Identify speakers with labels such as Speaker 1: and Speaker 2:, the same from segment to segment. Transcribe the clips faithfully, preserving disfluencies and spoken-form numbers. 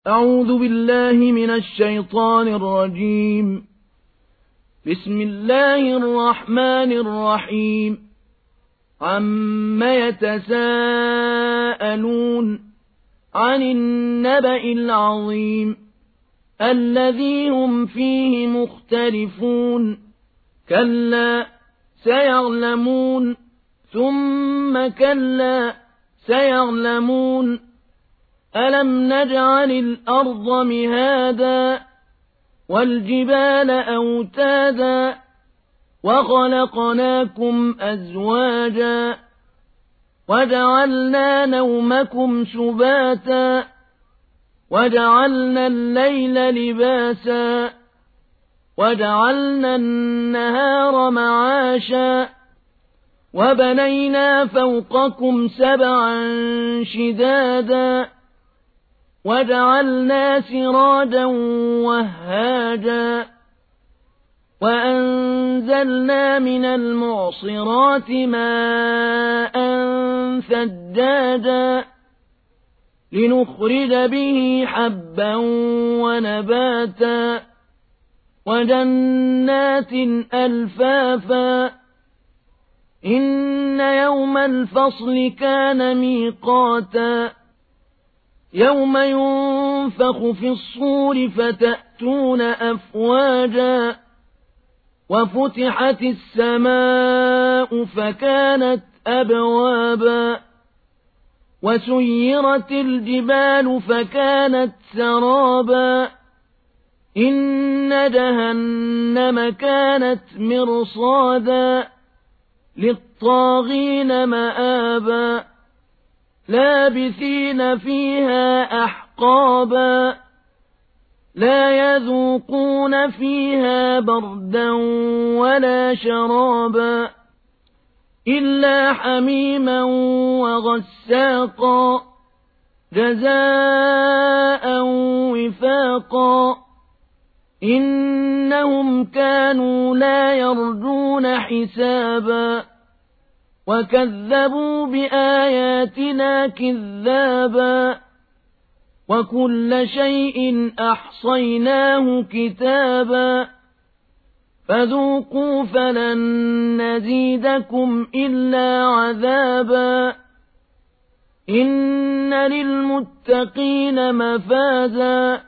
Speaker 1: أعوذ بالله من الشيطان الرجيم. بسم الله الرحمن الرحيم. عَمَّ يتساءلون عن النبأ العظيم الذي هم فيه مختلفون كلا سيعلمون ثم كلا سيعلمون ألم نجعل الأرض مهادا والجبال أوتادا وخلقناكم أزواجا وجعلنا نومكم سباتا وجعلنا الليل لباسا وجعلنا النهار معاشا وبنينا فوقكم سبعا شدادا وجعلنا سراجا وهاجا وأنزلنا من المعصرات ماء ثجاجا لنخرج به حبا ونباتا وجنات ألفافا إن يوم الفصل كان ميقاتا يوم ينفخ في الصور فتأتون أفواجا وفتحت السماء فكانت أبوابا وسيرت الجبال فكانت سرابا إن جهنم كانت مرصادا للطاغين مآبا لابثين فيها أحقابا لا يذوقون فيها بردا ولا شرابا إلا حميما وغساقا جزاء وفاقا إنهم كانوا لا يرجون حسابا وكذبوا بآياتنا كذابا وكل شيء أحصيناه كتابا فذوقوا فلن نزيدكم إلا عذابا إن للمتقين مفازا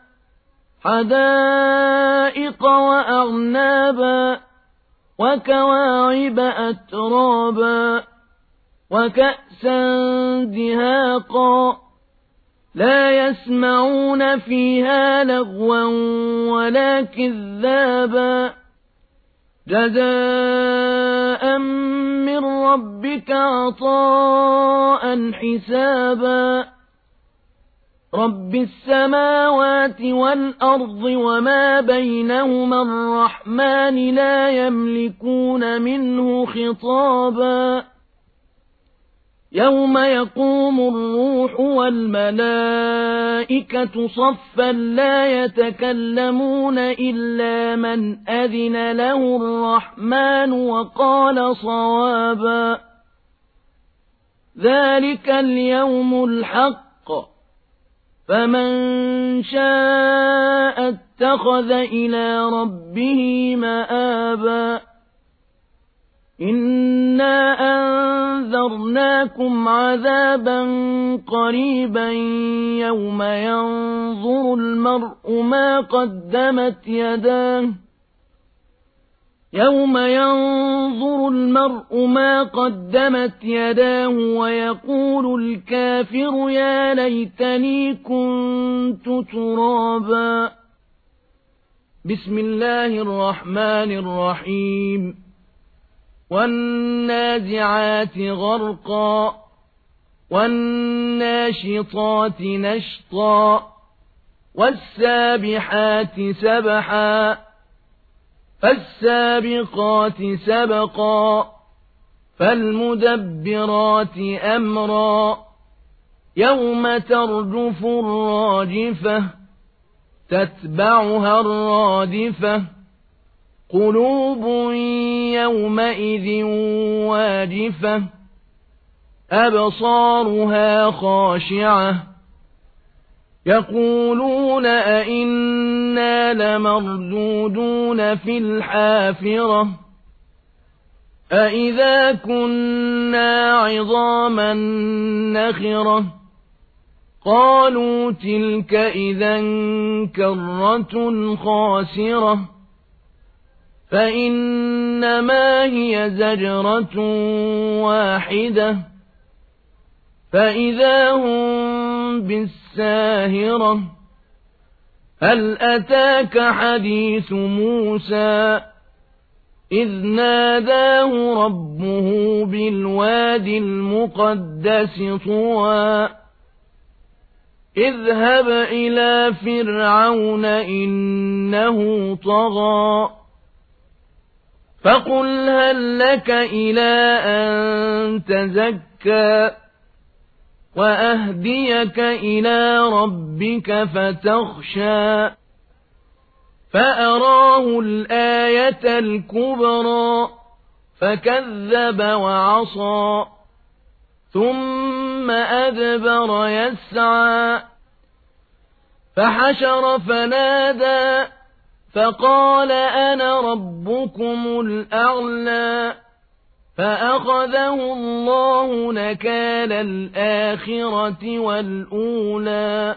Speaker 1: حدائق وأعنابا وكواعب أترابا وكأسا دهاقا لا يسمعون فيها لغوا ولا كذابا جزاء من ربك عطاء حسابا رب السماوات والأرض وما بينهما الرحمن لا يملكون منه خطابا يوم يقوم الروح والملائكة صفا لا يتكلمون إلا من أذن له الرحمن وقال صوابا ذلك اليوم الحق فمن شاء اتخذ إلى ربه مآبا إنا أنذرناكم عذابا قريبا يوم ينظر المرء ما قدمت يداه يوم ينظر المرء ما قدمت يداه ويقول الكافر يا ليتني كنت ترابا بسم الله الرحمن الرحيم والنازعات غرقا والناشطات نشطا والسابحات سبحا فالسابقات سبقا فالمدبرات أمرا يوم ترجف الراجفة تتبعها الرادفة قلوب يومئذ واجفة أبصارها خاشعة يقولون أئنا لمردودون في الحافرة أئذا كنا عظاما نخرة قالوا تلك إذا كرة خاسرة فإنما هي زجرة واحدة فإذا هم بالساهرة هل أتاك حديث موسى إذ ناداه ربه بالواد المقدس طوى اذهب إلى فرعون إنه طغى فقل هل لك إلى أن تزكى وأهديك إلى ربك فتخشى فأراه الآية الكبرى فكذب وعصى ثم أدبر يسعى فحشر فنادى فقال أنا ربكم الأعلى فأخذه الله نكال الآخرة والأولى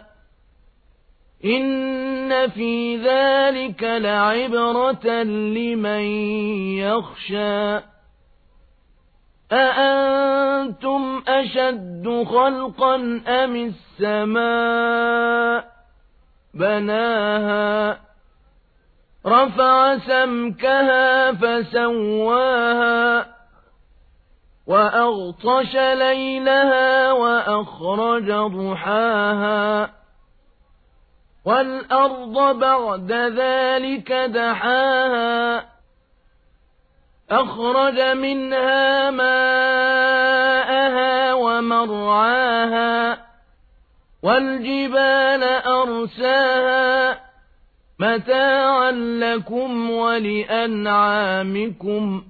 Speaker 1: إن في ذلك لعبرة لمن يخشى أأنتم أشد خلقا أم السماء بناها رفع سمكها فسواها وأغطش ليلها وأخرج ضحاها والأرض بعد ذلك دحاها أخرج منها ماءها ومرعاها والجبال أرساها متاعا لكم ولأنعامكم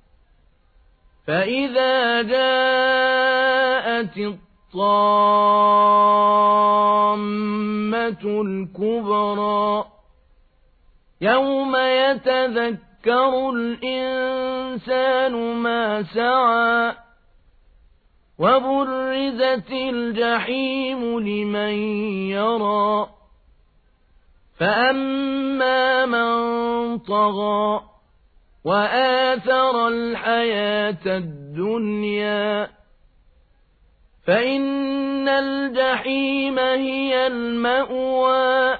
Speaker 1: فإذا جاءت الطامة الكبرى يوم يتذكر الإنسان ما سعى وبرزت الجحيم لمن يرى فأما من طغى وآثر الحياة الدنيا فإن الجحيم هي المأوى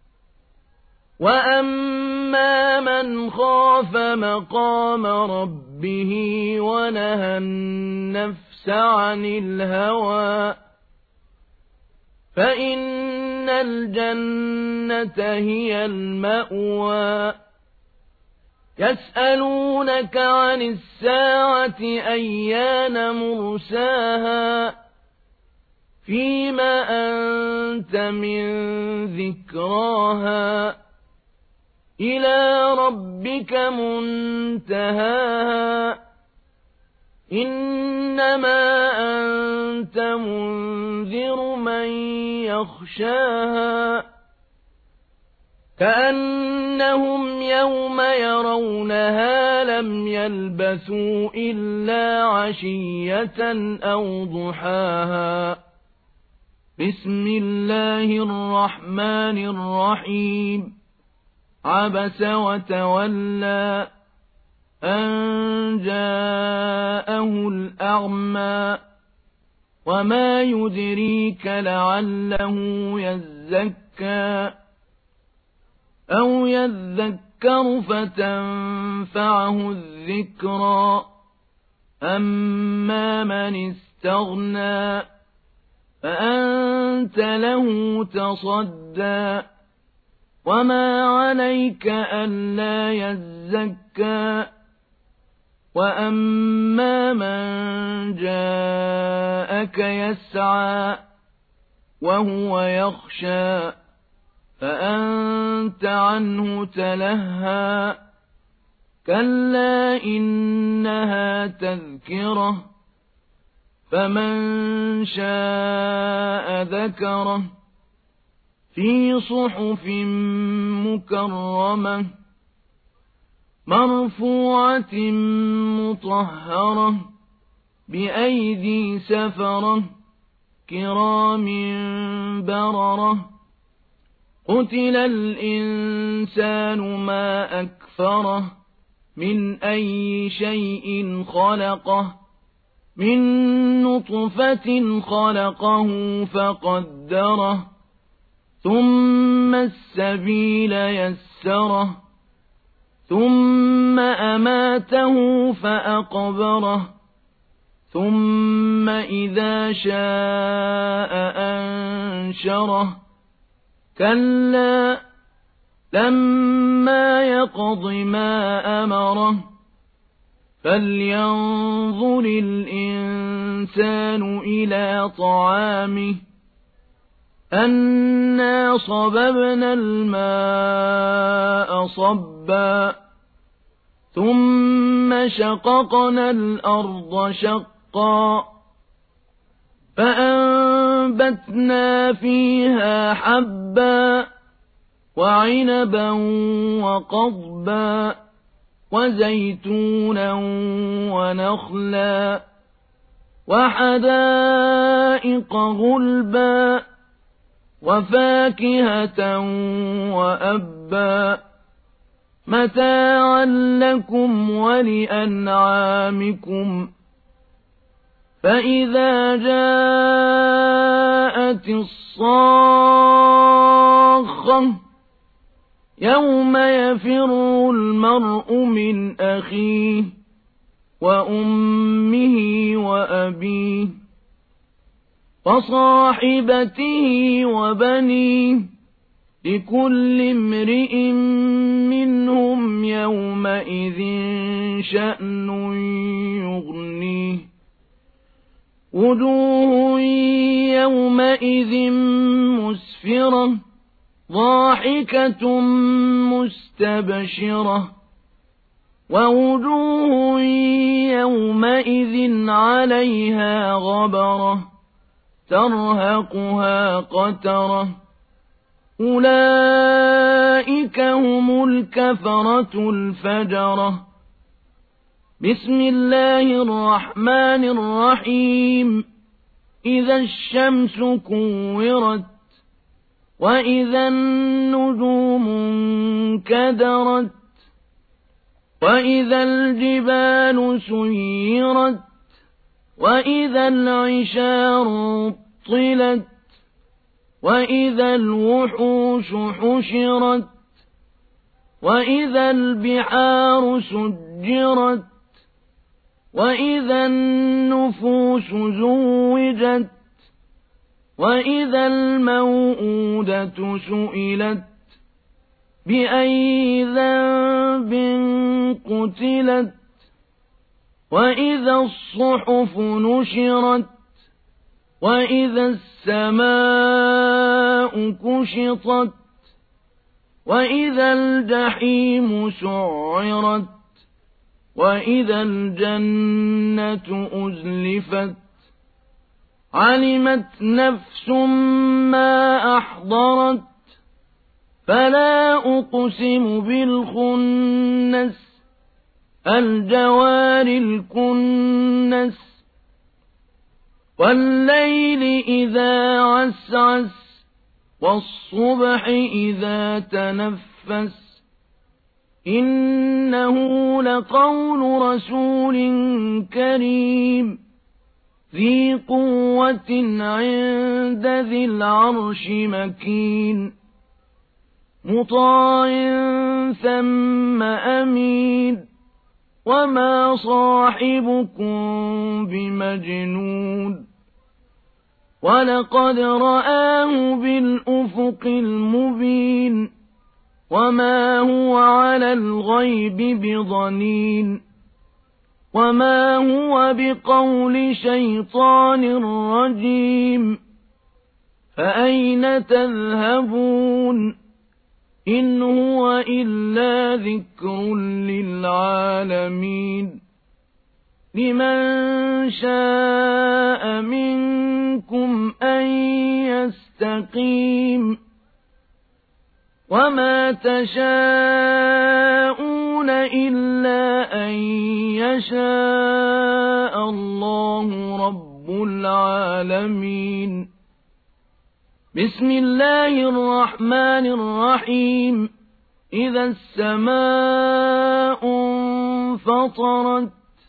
Speaker 1: وأما من خاف مقام ربه ونهى النفس عن الهوى فإن الجنة هي المأوى يسألونك عن الساعة أيان مرساها فيما أنت من ذكراها إلى ربك منتهاها إنما أنت منذر من يخشاها كأنهم يوم يرونها لم يلبثوا إلا عشية أو ضحاها بسم الله الرحمن الرحيم عبس وتولى أن جاءه الأعمى وما يدريك لعله يزكى أو يذكر فتنفعه الذكرى أما من استغنى فأنت له تصدى وما عليك ألا يزكى وأما من جاءك يسعى وهو يخشى فأنت عنه تلهى كلا إنها تذكرة فمن شاء ذكره في صحف مكرمة مرفوعة مطهرة بأيدي سفرة كرام بررة قتل الإنسان ما أكفره من أي شيء خلقه من نطفة خلقه فقدره ثم السبيل يسره ثم أماته فأقبره ثم إذا شاء أنشره كلا لما يقض ما أمره فلينظر الإنسان إلى طعامه أنا صببنا الماء صبا ثم شققنا الأرض شقا فأنبتنا فيها حبا وعنبا وقضبا وزيتونا ونخلا وحدائق غلبا وفاكهة وأبا متاعا لكم ولأنعامكم فإذا جاءت الصاخة يوم يفر المرء من أخيه وأمه وأبيه وصاحبته وبنيه لكل امرئ منهم يومئذ شأن يغنيه وجوه يومئذ مسفرة ضاحكة مستبشرة ووجوه يومئذ عليها غبرة ترهقها قترة أولئك هم الكفرة الفجرة بسم الله الرحمن الرحيم إذا الشمس كورت وإذا النجوم انكدرت وإذا الجبال سيرت وإذا العشار طلت وإذا الوحوش حشرت وإذا البحار سجرت وإذا النفوس زوجت وإذا الموءودة سئلت بأي ذنب قتلت وإذا الصحف نشرت وإذا السماء كشطت وإذا الجحيم سعرت وإذا الجنة أزلفت علمت نفس ما أحضرت فلا أقسم بالخنس الجوار الكنس والليل إذا عسعس والصبح إذا تنفس إنه لقول رسول كريم ذي قوة عند ذي العرش مكين مطاع ثم أمين وما صاحبكم بمجنون ولقد رآه بالأفق المبين وما هو على الغيب بضنين وما هو بقول شيطان رجيم فأين تذهبون إن هو إلا ذكر للعالمين لمن شاء منكم أن يستقيم وما تشاءون إلا أن يشاء الله رب العالمين. بسم الله الرحمن الرحيم. إذا السماء انفطرت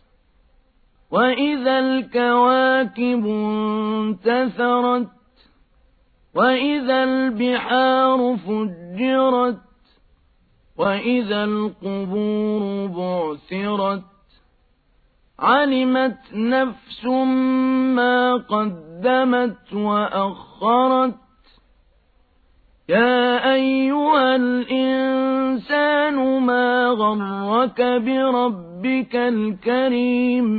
Speaker 1: وإذا الكواكب انتثرت وإذا البحار فجرت وإذا القبور بعثرت علمت نفس ما قدمت وأخرت. يا أيها الإنسان ما غرك بربك الكريم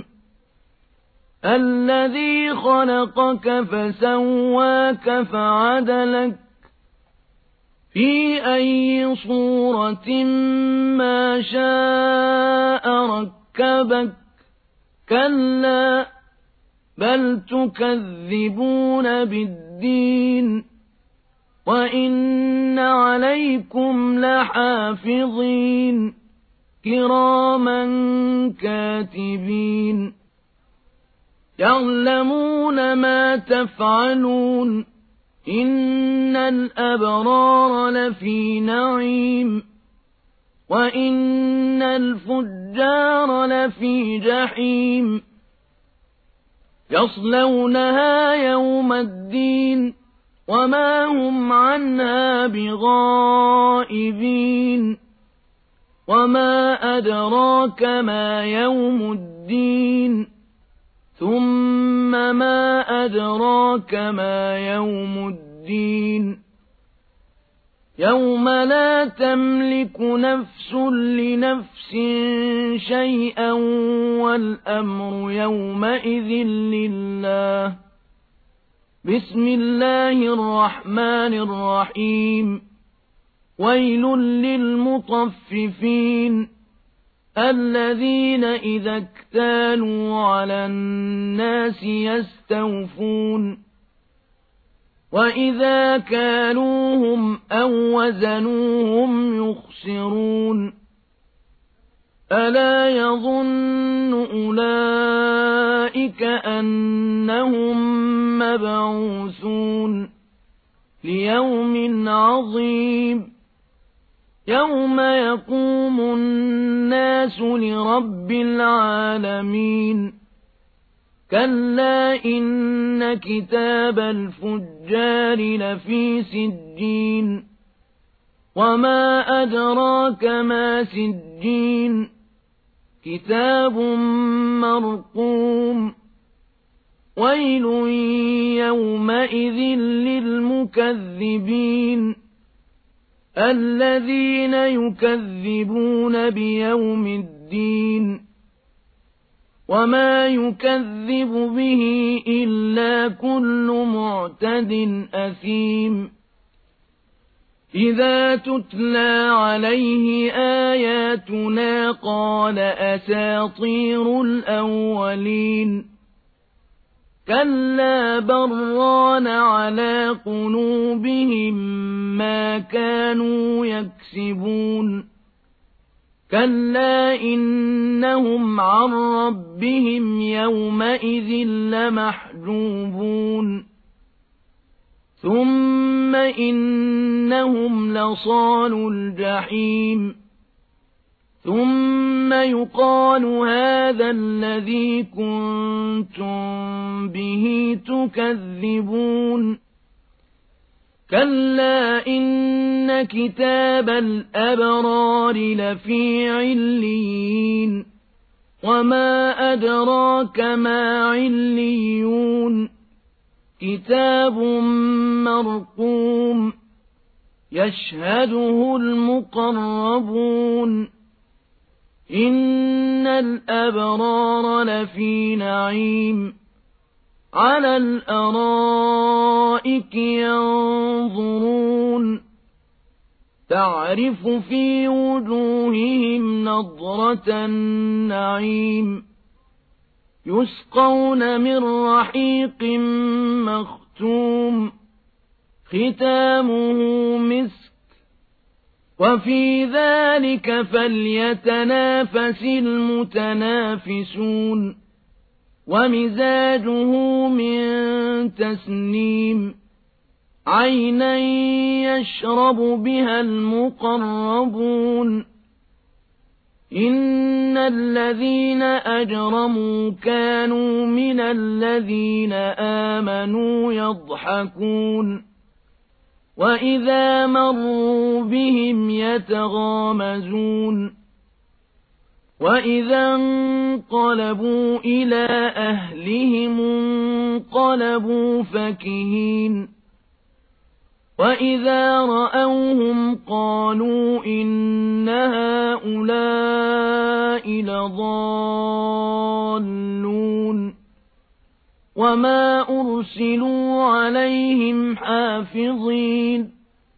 Speaker 1: الذي خلقك فسواك فعدلك في أي صورة ما شاء ركبك. كلا بل تكذبون بالدين وإن عليكم لحافظين كراما كاتبين يعلمون ما تفعلون. إن الأبرار لفي نعيم وإن الفجار لفي جحيم يصلونها يوم الدين وما هم عنها بغائبين. وما أدراك ما يوم الدين ثم ما أدراك ما يوم الدين يوم لا تملك نفس لنفس شيئا والأمر يومئذ لله. بسم الله الرحمن الرحيم. ويل للمطففين الذين إذا اكتالوا على الناس يستوفون وإذا كالوهم أو وزنوهم يخسرون. ألا يظن أولئك أنهم مبعوثون ليوم عظيم يوم يقوم الناس لرب العالمين. كلا إن كتاب الفجار لفي سجين وما أدراك ما سجين كتاب مرقوم. ويل يومئذ للمكذبين الذين يكذبون بيوم الدين وما يكذب به إلا كل معتد أثيم. إذا تتلى عليه آياتنا قال أساطير الأولين. كلا بران على قلوبهم ما كانوا يكسبون. كلا إنهم عن ربهم يومئذ لمحجوبون. ثم إنهم لصالو الجحيم. ثم يقال هذا الذي كنتم به تكذبون. كلا إن كتاب الأبرار لفي عليين وما أدراك ما عليون كتاب مرقوم يشهده المقربون. إن الأبرار لفي نعيم على الأرائك ينظرون تعرف في وجوههم نضرة النعيم يسقون من رحيق مختوم ختامه مسك وفي ذلك فليتنافس المتنافسون ومزاجه من تسنيم عينا يشرب بها المقربون إن الذين أجرموا كانوا من الذين آمنوا يضحكون وإذا مروا بهم يتغامزون وإذا انقلبوا إلى أهلهم انقلبوا فكهين وإذا رأوهم قالوا إن هؤلاء لضالون وما أرسلوا عليهم حافظين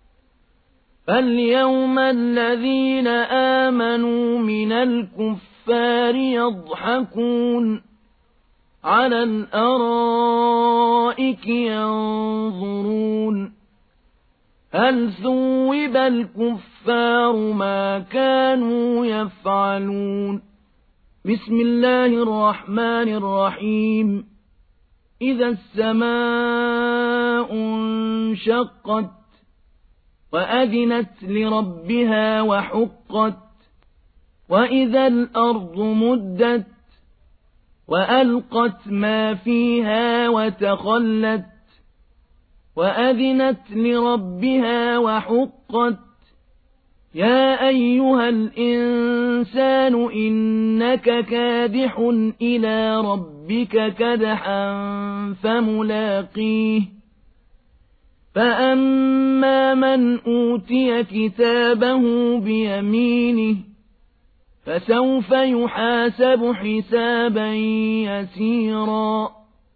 Speaker 1: فاليوم الذين آمنوا من الكفار يضحكون على الأرائك ينظرون هل ثوب الكفار ما كانوا يفعلون بسم الله الرحمن الرحيم إذا السماء انشقت وأذنت لربها وحقت وإذا الأرض مدت وألقت ما فيها وتخلت وأذنت لربها وحقت يا أيها الإنسان إنك كادح إلى ربك كدحا فملاقيه فأما من أوتي كتابه بيمينه فسوف يحاسب حسابا يسيرا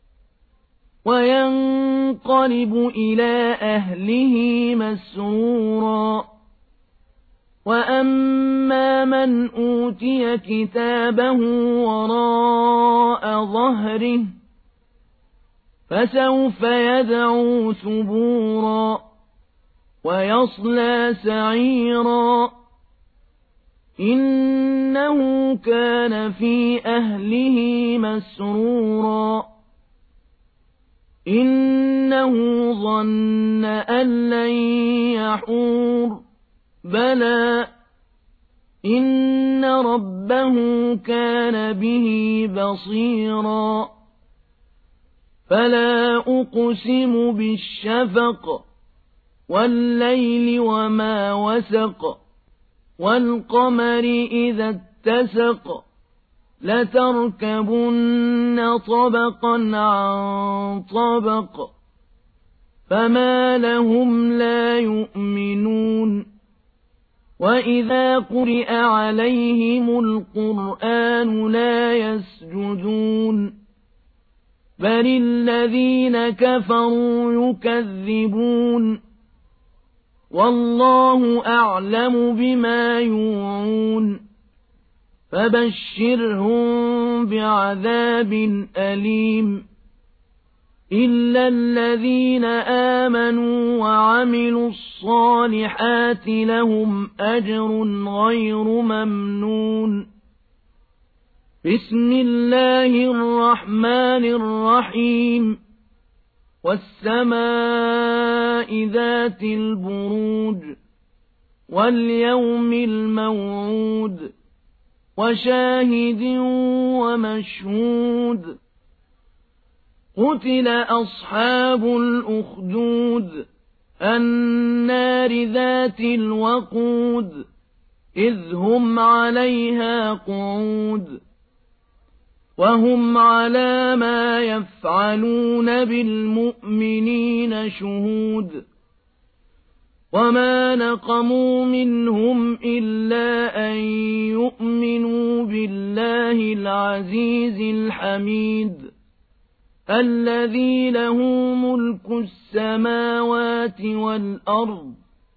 Speaker 1: وينقلب إلى أهله مسرورا وأما من أوتي كتابه وراء ظهره فسوف يدعو ثبورا ويصلى سعيرا إنه كان في أهله مسرورا إنه ظن أن لن يحور بلى إن ربه كان به بصيرا فلا أقسم بالشفق والليل وما وسق والقمر إذا اتسق لتركبن طبقا عن طبق فما لهم لا يؤمنون وإذا قرئ عليهم القرآن لا يسجدون بل الذين كفروا يكذبون والله أعلم بما يوعون فبشرهم بعذاب أليم إلا الذين آمنوا وعملوا الصالحات لهم أجر غير ممنون بسم الله الرحمن الرحيم والسماء ذات البروج واليوم الموعود وشاهد ومشهود قتل أصحاب الأخدود النار ذات الوقود إذ هم عليها قعود وهم على ما يفعلون بالمؤمنين شهود وما نقموا منهم إلا أن يؤمنوا بالله العزيز الحميد الذي له ملك السماوات والأرض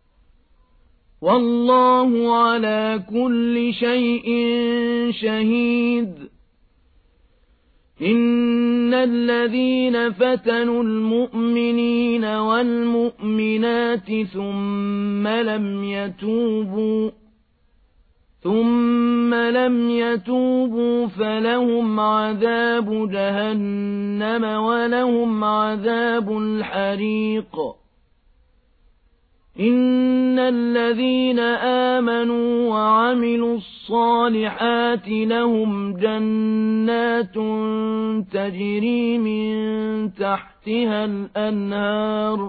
Speaker 1: والله على كل شيء شهيد إن الذين فتنوا المؤمنين والمؤمنات ثم لم يتوبوا ثم لم يتوبوا فلهم عذاب جهنم ولهم عذاب الحريق إن الذين آمنوا وعملوا الصالحات لهم جنات تجري من تحتها الأنهار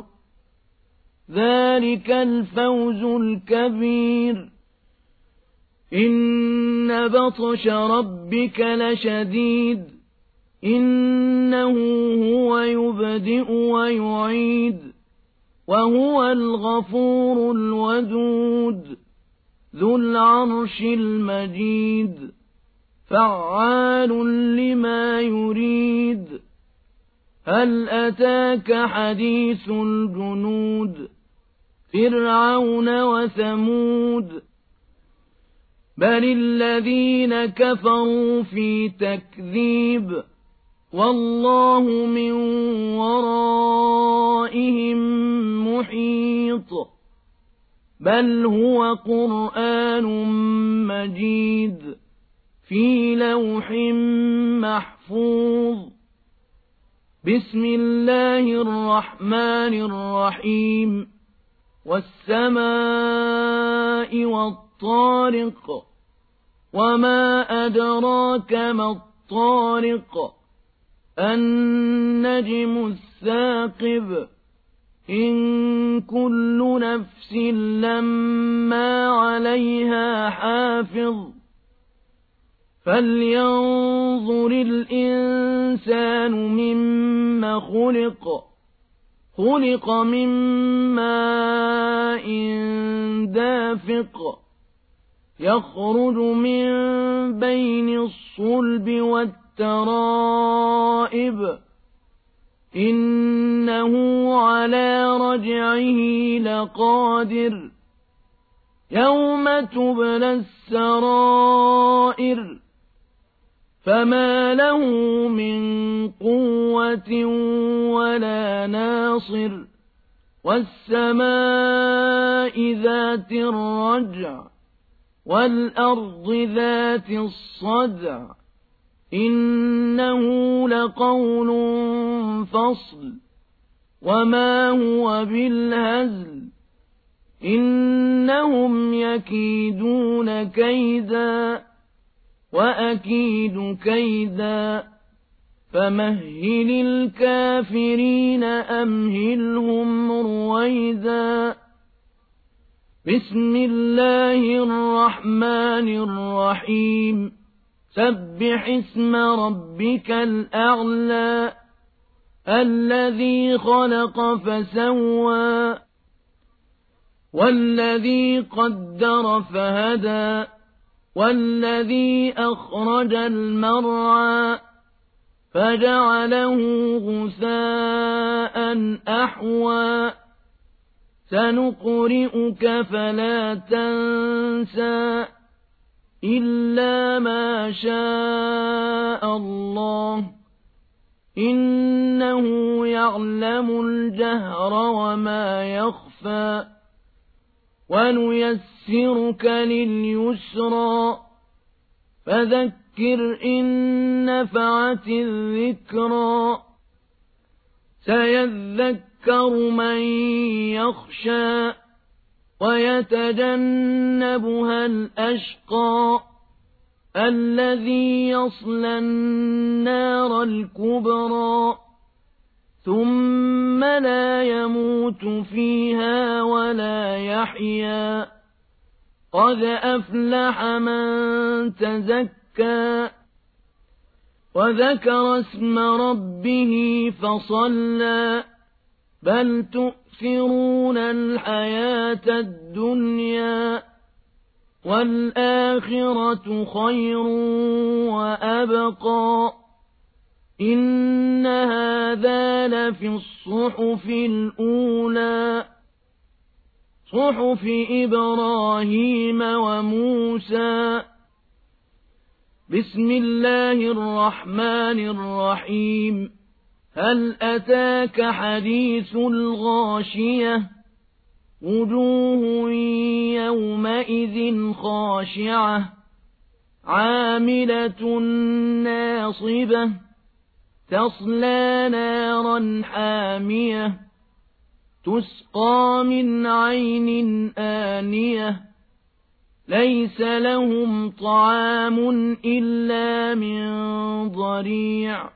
Speaker 1: ذلك الفوز الكبير إن بطش ربك لشديد إنه هو يبدئ ويعيد وهو الغفور الودود ذو العرش المجيد فعال لما يريد هل أتاك حديث الجنود فرعون وثمود بل الذين كفروا في تكذيب والله من ورائهم محيط بل هو قرآن مجيد في لوح محفوظ بسم الله الرحمن الرحيم والسماء والطارق وما أدراك ما الطارق النجم الثاقب إن كل نفس لما عليها حافظ فلينظر الإنسان مما خلق خلق من ماء دافق يخرج من بين الصلب والترائب إنه على رجعه لقادر يوم تبلى السرائر فما له من قوة ولا ناصر والسماء ذات الرجع والأرض ذات الصدع إنه لقول فصل وما هو بالهزل إنهم يكيدون كيدا وأكيد كيدا فمهل الكافرين أمهلهم رويدا بسم الله الرحمن الرحيم سبح اسم ربك الأعلى الذي خلق فسوى والذي قدر فهدى والذي أخرج المرعى فجعله غثاء أحوى سنقرئك فلا تنسى إلا ما شاء الله إنه يعلم الجهر وما يخفى ونيسرك لليسرى فذكر إن نفعت الذكرى سيذكر من يخشى ويتجنبها الأشقى الذي يصلى النار الكبرى ثم لا يموت فيها ولا يحيا قد أفلح من تزكى وذكر اسم ربه فصلى بل تؤثرون الحياة الدنيا والآخرة خير وأبقى إن هذا لفي الصحف الأولى صحف إبراهيم وموسى بسم الله الرحمن الرحيم هل أتاك حديث الغاشية وجوه يومئذ خاشعة عاملة ناصبة تصلى نارا حامية تسقى من عين آنية ليس لهم طعام إلا من ضريع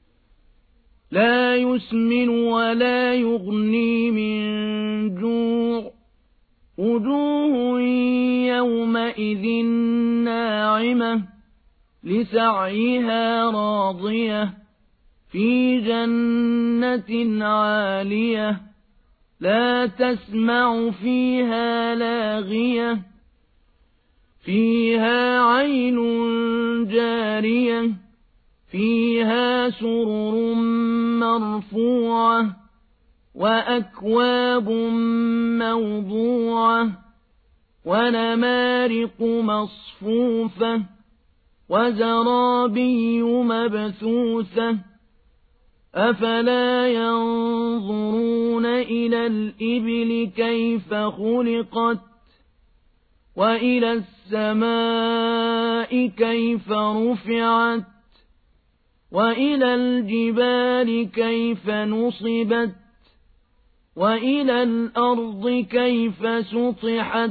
Speaker 1: لا يسمن ولا يغني من جوع وجوه يومئذ ناعمة لسعيها راضية في جنة عالية لا تسمع فيها لاغية فيها عين جارية فيها سرر مرفوعة وأكواب موضوعة ونمارق مصفوفة وزرابي مبثوثة أفلا ينظرون إلى الإبل كيف خلقت وإلى السماء كيف رفعت وإلى الجبال كيف نصبت وإلى الأرض كيف سطحت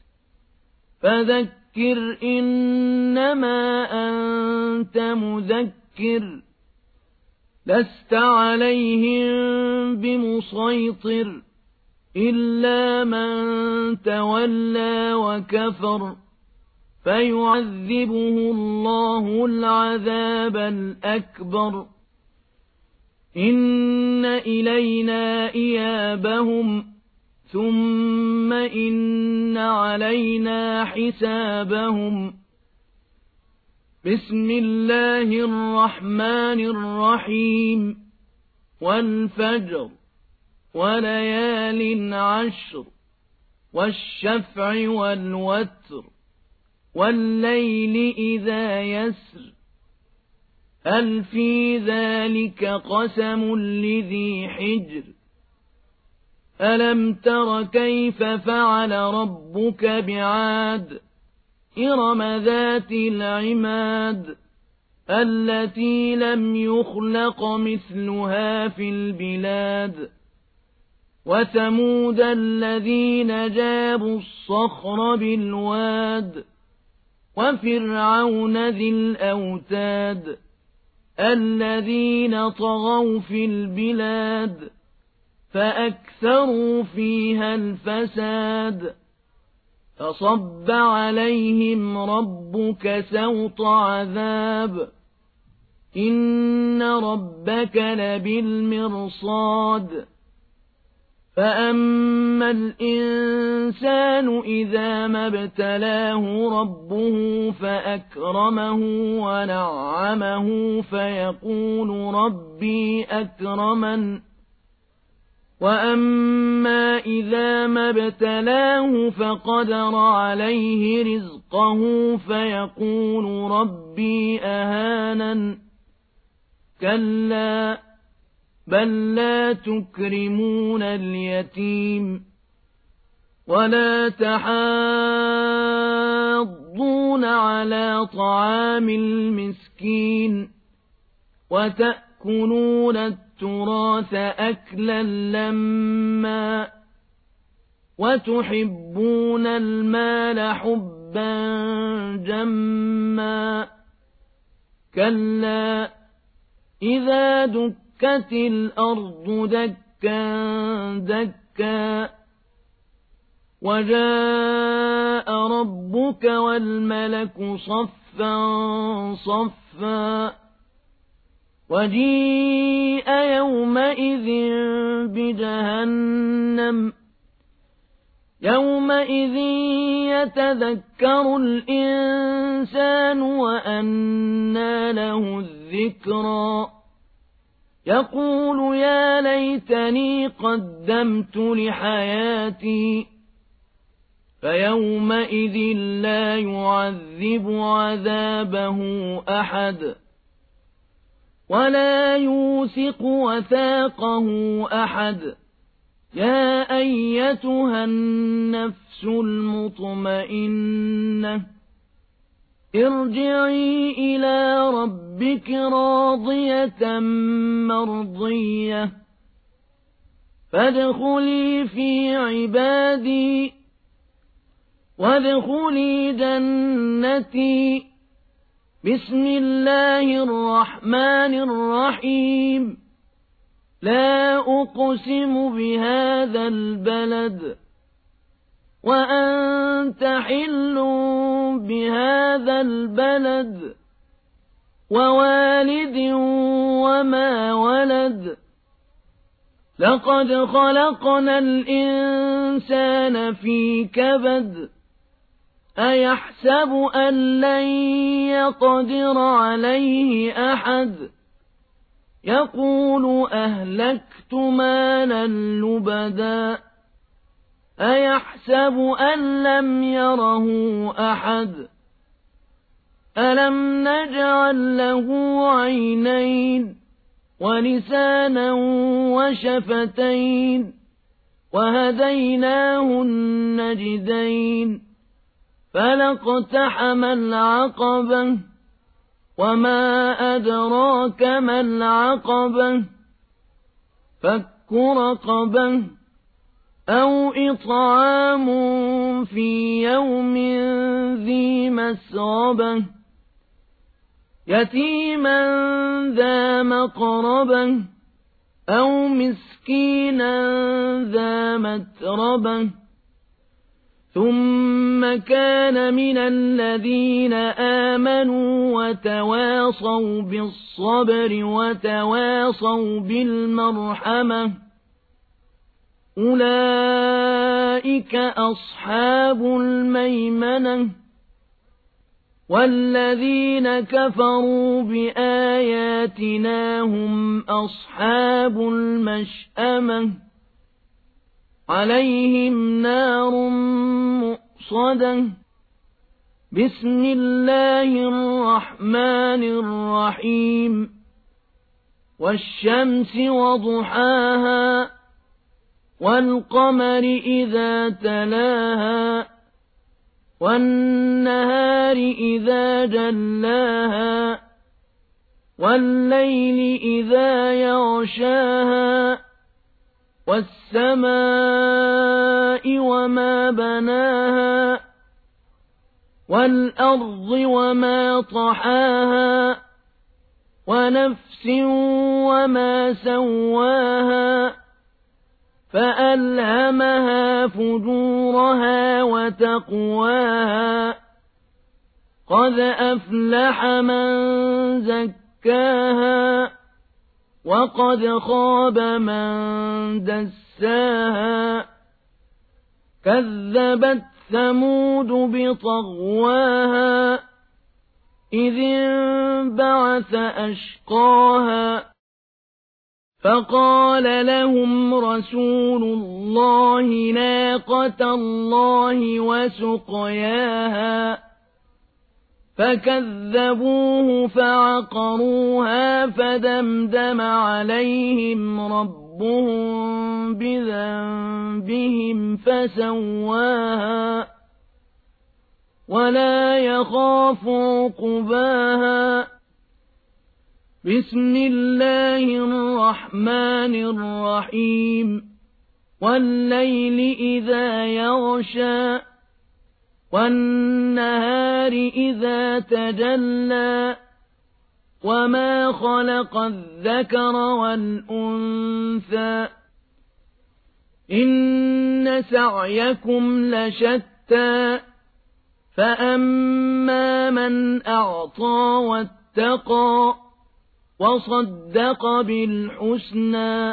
Speaker 1: فذكر إنما أنت مذكر لست عليهم بمسيطر إلا من تولى وكفر فيعذبه الله العذاب الأكبر إن إلينا إيابهم ثم إن علينا حسابهم بسم الله الرحمن الرحيم والفجر وليال عشر والشفع والوتر والليل إذا يسر هل في ذلك قسم لذي حجر ألم تر كيف فعل ربك بعاد إرم ذات العماد التي لم يخلق مثلها في البلاد وثمود الذين جابوا الصخر بالواد وفرعون ذي الأوتاد الذين طغوا في البلاد فأكثروا فيها الفساد فصب عليهم ربك سوط عذاب إن ربك لبالمرصاد فأما الإنسان إذا ما ابتلاه ربه فأكرمه ونعمه فيقول ربي أكرمن وأما إذا ما ابتلاه فقدر عليه رزقه فيقول ربي أهانن كلا بل لا تكرمون اليتيم ولا تحاضون على طعام المسكين وتأكلون التراث أكلا لما وتحبون المال حبا جما كلا إذا دكت دكت الأرض دكا دكا وجاء ربك والملك صفا صفا وجيء يومئذ بجهنم يومئذ يتذكر الإنسان وأنى له الذكرى يقول يا ليتني قدمت لحياتي فيومئذ لا يعذب عذابه أحد ولا يوثق وثاقه أحد. يا أيتها النفس المطمئنة ارجعي إلى ربك راضية مرضية فادخلي في عبادي وادخلي جنتي. بسم الله الرحمن الرحيم. لا أقسم بهذا البلد وأنت حل بهذا البلد ووالد وما ولد. لقد خلقنا الإنسان في كبد أيحسب أن لن يقدر عليه أحد يقول أهلكت مالا لبدا أيحسب أن لم يره أحد ألم نجعل له عينين ولسانا وشفتين وهديناه النجدين فلاقتحم العقبة وما أدراك ما العقبة فك رقبة أو إطعام في يوم ذي مسغبة يتيما ذا مقربة أو مسكينا ذا متربة ثم كان من الذين آمنوا وتواصوا بالصبر وتواصوا بالمرحمة أولئك أصحاب الميمنة. والذين كفروا بآياتنا هم أصحاب المشأمة عليهم نار مؤصدة. بسم الله الرحمن الرحيم. والشمس وضحاها والقمر إذا تلاها والنهار إذا جلاها والليل إذا يغشاها والسماء وما بناها والأرض وما طحاها ونفس وما سواها فألهمها فجورها وتقواها قد أفلح من زكاها وقد خاب من دساها. كذبت ثمود بطغواها إذ انبعث أشقاها فقال لهم رسول الله ناقة الله وسقياها فكذبوه فعقروها فدمدم عليهم ربهم بذنبهم فسواها ولا يخاف عقباها. بسم الله الرحمن الرحيم. والليل إذا يغشى والنهار إذا تجلى وما خلق الذكر والأنثى إن سعيكم لشتى فأما من أعطى واتقى وصدق بالحسنى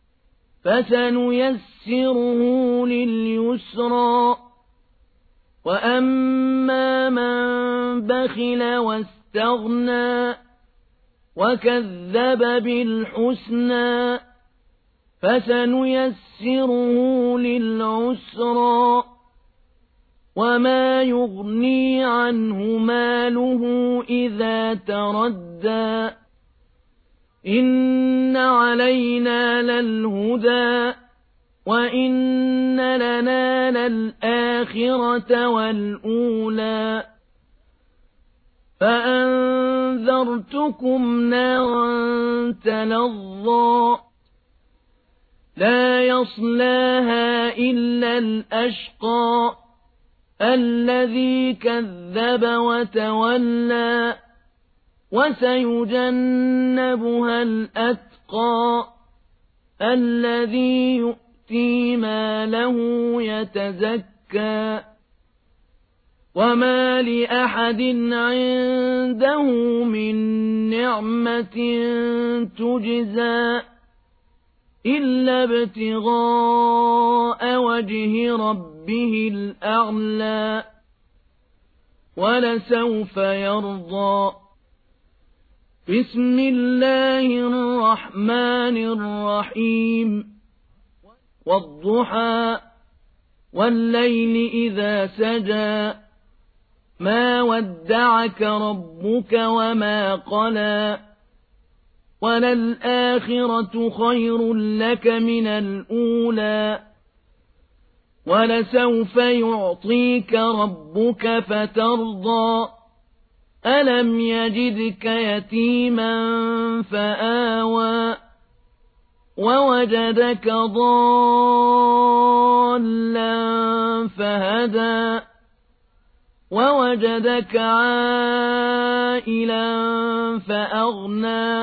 Speaker 1: فسنيسره لليسرى وأما من بخل واستغنى وكذب بالحسنى فسنيسره للعسرى وما يغني عنه ماله إذا تردى إن علينا للهدى وإن لنا للآخرة والأولى فأنذرتكم نارا تلظى لا يصلاها إلا الأشقى الذي كذب وتولى وسيجنبها الأتقى الذي يؤتي ماله يتزكى وما لأحد عنده من نعمة تجزى إلا ابتغاء وجه ربه الأعلى ولسوف يرضى بسم الله الرحمن الرحيم والضحى والليل إذا سجى ما ودعك ربك وما قلى وللآخرة خير لك من الأولى ولسوف يعطيك ربك فترضى ألم يجدك يتيما فآوى ووجدك ضالا فهدى ووجدك عائلا فأغنى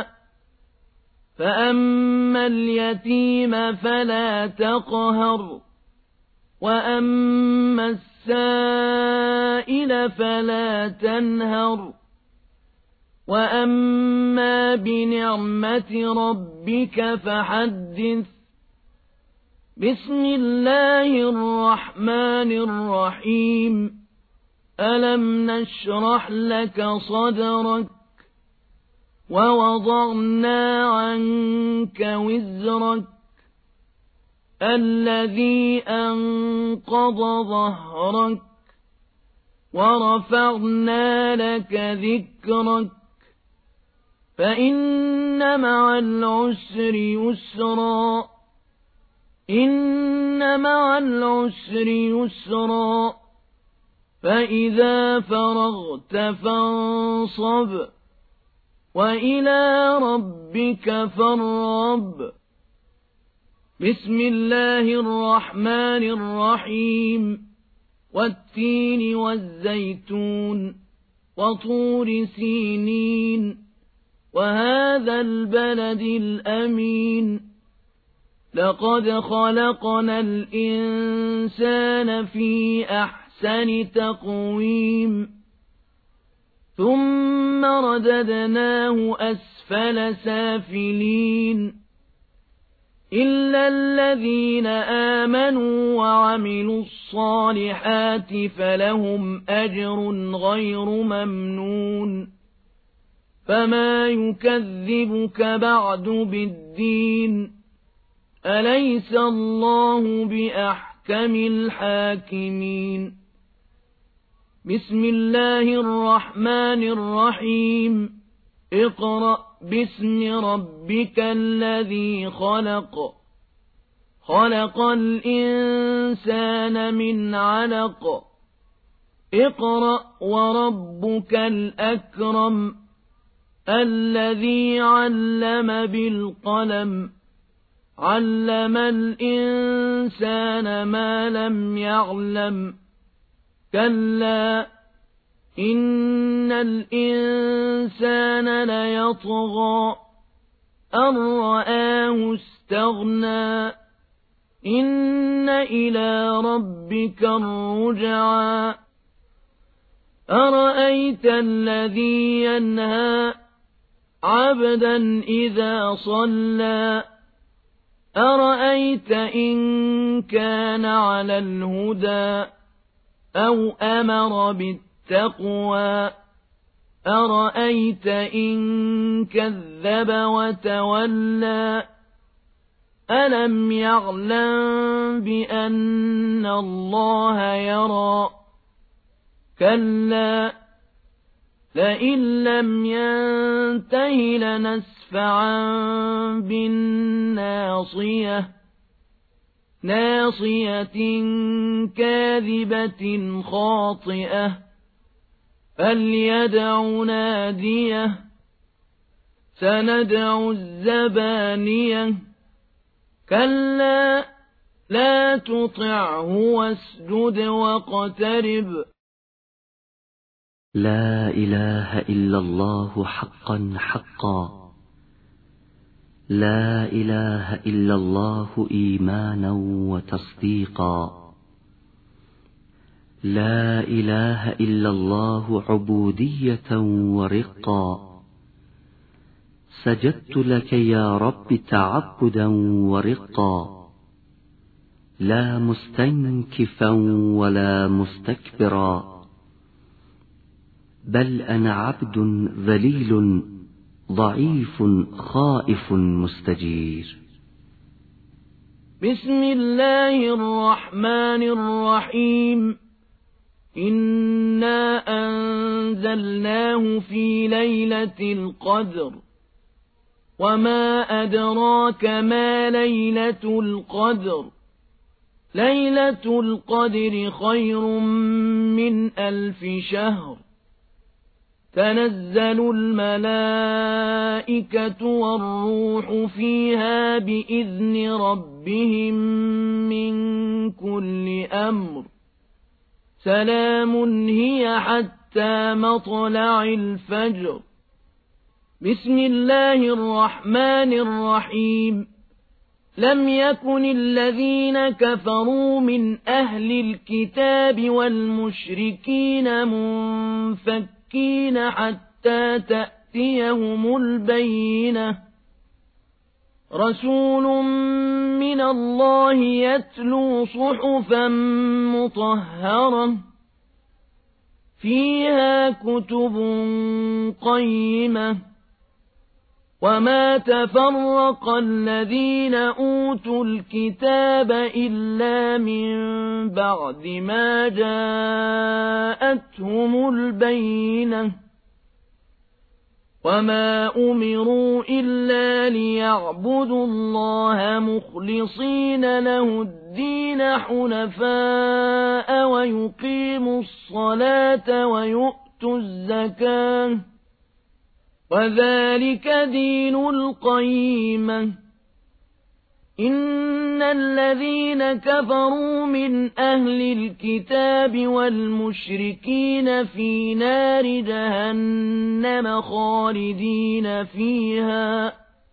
Speaker 1: فأما اليتيم فلا تقهر وأما السائل فلا تنهر وأما بنعمة ربك فحدث بسم الله الرحمن الرحيم ألم نشرح لك صدرك ووضعنا عنك وزرك الذي أنقض ظهرك ورفعنا لك ذكرك فإن مع العسر يسرا إن مع العسر يسرا فإذا فرغت فانصب وإلى ربك فارغب بسم الله الرحمن الرحيم والتين والزيتون وطور سينين وهذا البلد الأمين لقد خلقنا الإنسان في أحسن تقويم ثم رددناه أسفل سافلين إلا الذين آمنوا وعملوا الصالحات فلهم أجر غير ممنون فما يكذبك بعد بالدين أليس الله بأحكم الحاكمين بسم الله الرحمن الرحيم اقرأ باسم ربك الذي خلق خلق الإنسان من علق اقرأ وربك الأكرم الذي علم بالقلم علم الإنسان ما لم يعلم كلا إن الإنسان ليطغى أن رآه استغنى إن إلى ربك الرجعى أرأيت الذي ينهى عبدا إذا صلى أرأيت إن كان على الهدى أو أمر بالتقوى أرأيت إن كذب وتولى ألم يعلم بأن الله يرى كلا لئن لم ينته لنسفعا بالناصية ناصية كاذبة خاطئة فليدع ناديه سندع الزبانية كلا لا تطعه واسجد واقترب.
Speaker 2: لا إله إلا الله حقا حقا، لا إله إلا الله إيمانا وتصديقا، لا إله إلا الله عبودية ورقا. سجدت لك يا رب تعبدا ورقا، لا مستنكفا ولا مستكبرا، بل أنا عبد ذليل ضعيف خائف مستجير.
Speaker 1: بسم الله الرحمن الرحيم. إنا أنزلناه في ليلة القدر، وما أدراك ما ليلة القدر. ليلة القدر خير من ألف شهر. تنزل الملائكة والروح فيها بإذن ربهم من كل أمر. سلام هي حتى مطلع الفجر. بسم الله الرحمن الرحيم. لم يكن الذين كفروا من أهل الكتاب والمشركين منفكين حتى تأتيهم البينة. رسول من الله يتلو صحفا مطهرة فيها كتب قيمة. وما تفرق الذين أوتوا الكتاب إلا من بعد ما جاءتهم البينة. وما أمروا إلا ليعبدوا الله مخلصين له الدين حنفاء ويقيموا الصلاة ويؤتوا الزكاة وذلك دين القيمة. إن الذين كفروا من أهل الكتاب والمشركين في نار جهنم خالدين فيها.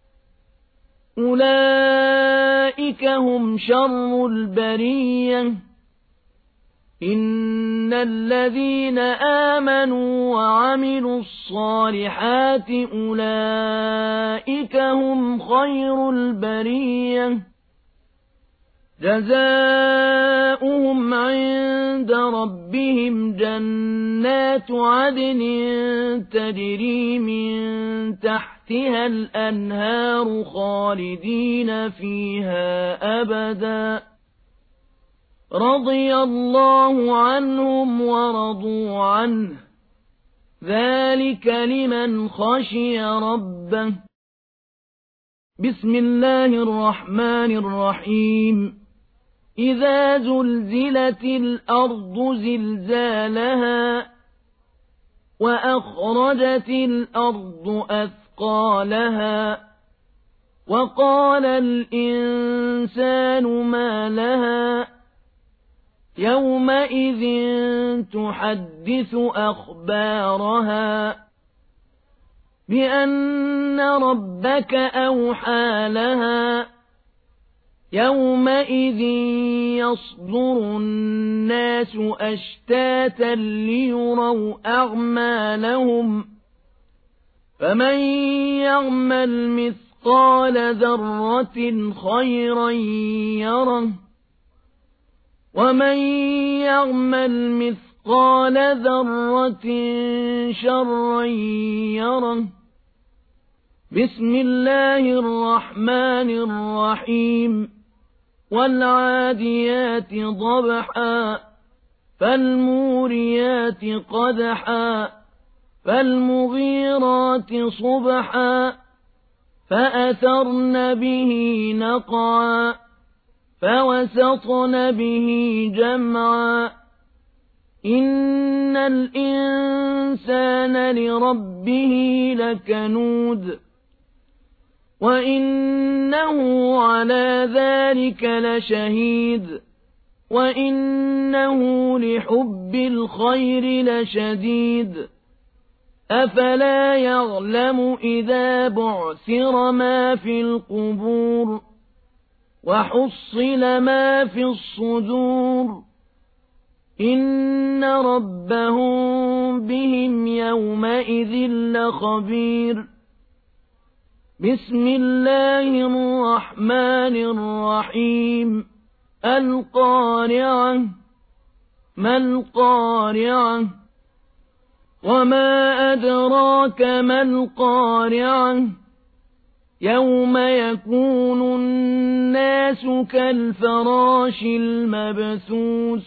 Speaker 1: أولئك هم شر البرية. إن الذين آمنوا وعملوا الصالحات أولئك هم خير البرية. جزاؤهم عند ربهم جنات عدن تجري من تحتها الأنهار خالدين فيها أبدا. رضي الله عنهم ورضوا عنه. ذلك لمن خشي ربه. بسم الله الرحمن الرحيم. إذا زلزلت الأرض زلزالها وأخرجت الأرض أثقالها وقال الإنسان ما لها يومئذ تحدث أخبارها بأن ربك أوحى لها. يومئذ يصدر الناس أشتاتا ليروا أعمالهم. فمن يعمل مثقال ذرة خيرا يره ومن يعمل مثقال ذرة شرا يره. بسم الله الرحمن الرحيم. والعاديات ضبحا فالموريات قدحا فالمغيرات صبحا فأثرن به نقعا فوسطن به جمعا إن الإنسان لربه لكنود وإنه على ذلك لشهيد وإنه لحب الخير لشديد أفلا يعلم إذا بعثر ما في القبور وحصل ما في الصدور إن ربهم بهم يومئذ لخبير بسم الله الرحمن الرحيم القارعة ما القارعة وما أدراك ما القارعة يوم يكون الناس كالفراش المبثوث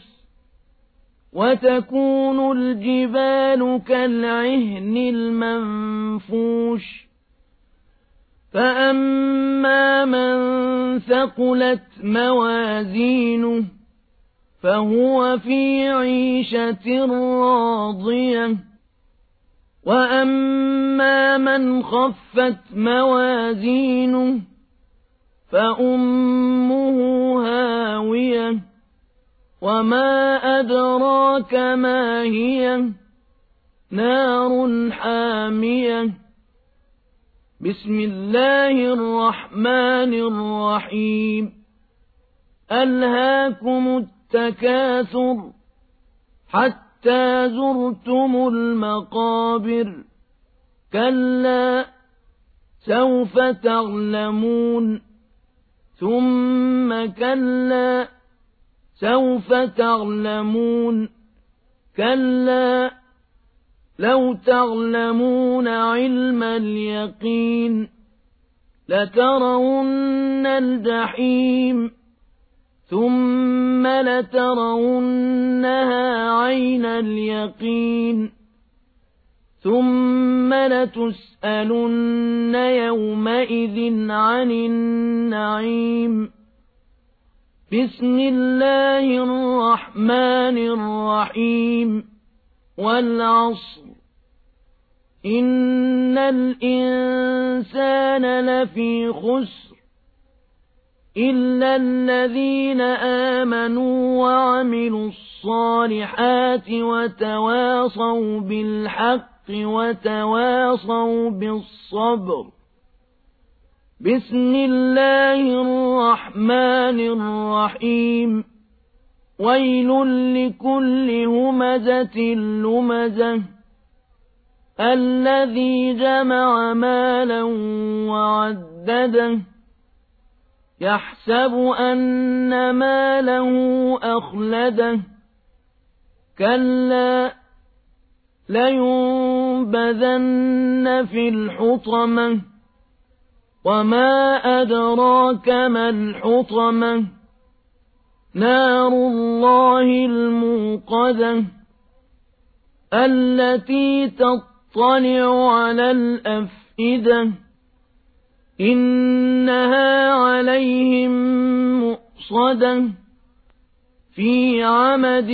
Speaker 1: وتكون الجبال كالعهن المنفوش فأما من ثقلت موازينه فهو في عيشة راضية وأما من خفت موازينه فأمه هاوية وما أدراك ما هي نار حامية بسم الله الرحمن الرحيم ألهاكم التكاثر حتى زرتم المقابر كلا سوف تعلمون ثم كلا سوف تعلمون كلا لو تعلمون علم اليقين لترون الجحيم ثم لترونها عين اليقين ثم لتسألن يومئذ عن النعيم بسم الله الرحمن الرحيم والعصر إن الإنسان لفي خسر إلا الذين آمنوا وعملوا الصالحات وتواصوا بالحق وتواصوا بالصبر بسم الله الرحمن الرحيم ويل لكل همزة لمزة الذي جمع مالا وعدده يحسب أن ماله أخلده كلا لينبذن في الحطمة وما أدراك ما الحطمة نار الله الموقدة التي تطلع على الأفئدة إنها عليهم مؤصدة في عمد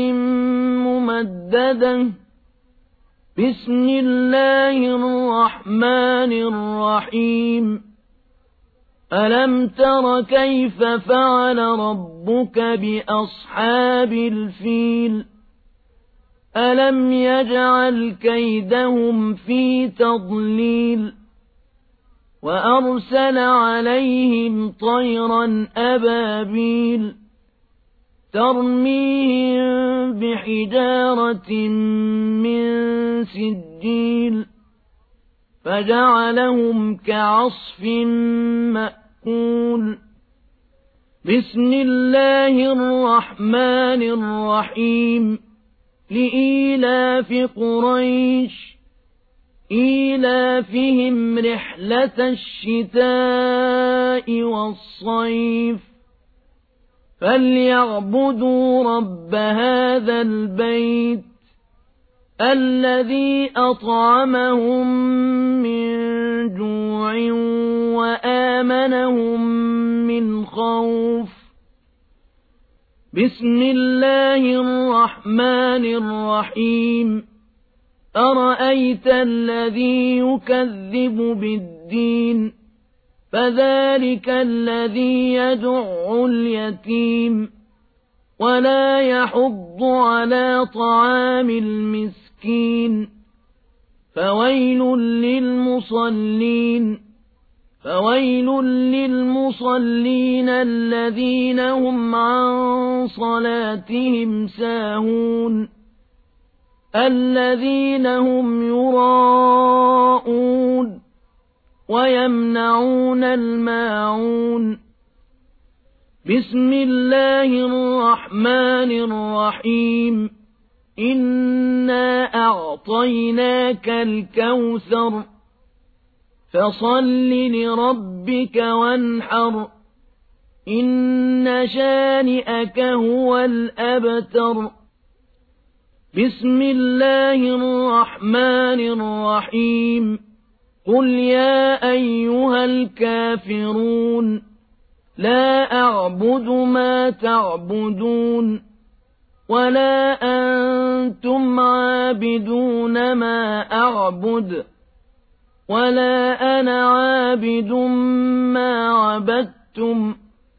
Speaker 1: ممددة بسم الله الرحمن الرحيم ألم تر كيف فعل ربك بأصحاب الفيل ألم يجعل كيدهم في تضليل وأرسل عليهم طيرا أبابيل ترميهم بحجارة من سجيل فجعلهم كعصف مأكول بسم الله الرحمن الرحيم لإيلاف قريش إيلافهم رحلة الشتاء والصيف فليعبدوا رب هذا البيت الذي أطعمهم من جوع وآمنهم من خوف. بسم الله الرحمن الرحيم. أرأيت الذي يكذب بالدين فذلك الذي يدع اليتيم ولا يحض على طعام المسكين. فويل للمصلين فويل للمصلين الذين هم عن صلاتهم ساهون الذين هم يراءون ويمنعون الماعون. بسم الله الرحمن الرحيم. إنا أعطيناك الكوثر فصل لربك وانحر إن شانئك هو الأبتر. بسم الله الرحمن الرحيم. قل يا أيها الكافرون لا أعبد ما تعبدون ولا أنتم عابدون ما أعبد ولا أنا عابد ما عبدتم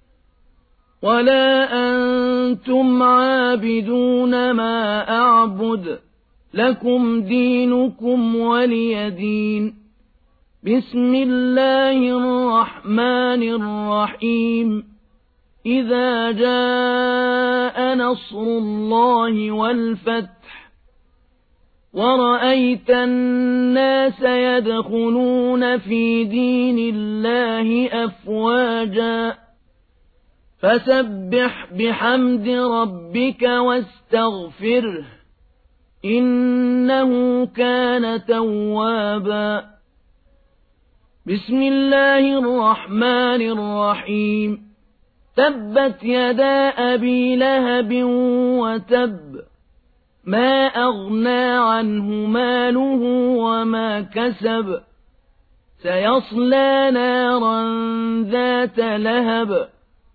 Speaker 1: ولا أنتم عابدون ما أعبد لكم دينكم ولي دين. بسم الله الرحمن الرحيم. إذا جاء نصر الله والفتح ورأيت الناس يدخلون في دين الله أفواجا فسبح بحمد ربك واستغفره إنه كان توابا. بسم الله الرحمن الرحيم. تبت يدا أبي لهب وتب ما أغنى عنه ماله وما كسب سيصلى نارا ذات لهب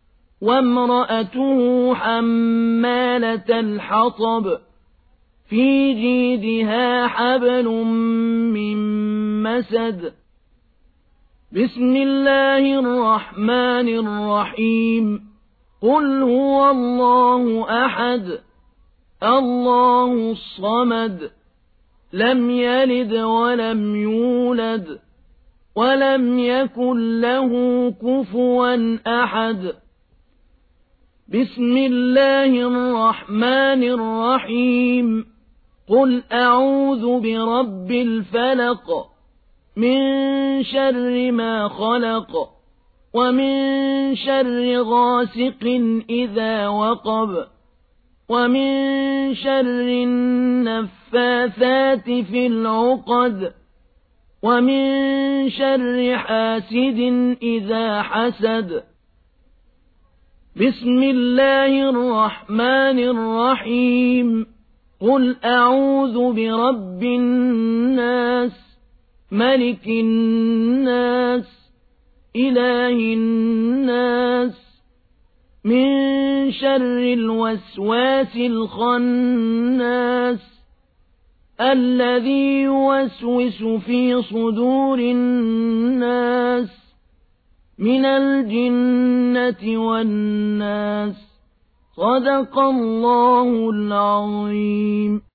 Speaker 1: وامرأته حمالة الحطب في جيدها حبل من مسد. بسم الله الرحمن الرحيم. قل هو الله أحد الله الصمد لم يلد ولم يولد ولم يكن له كفوا أحد. بسم الله الرحمن الرحيم. قل أعوذ برب الفلق من شر ما خلق ومن شر غاسق إذا وقب ومن شر النفاثات في العقد ومن شر حاسد إذا حسد. بسم الله الرحمن الرحيم. قل أعوذ برب الناس ملك الناس إله الناس من شر الوسواس الخناس الذي يوسوس في صدور الناس من الجنة والناس. صدق الله العظيم.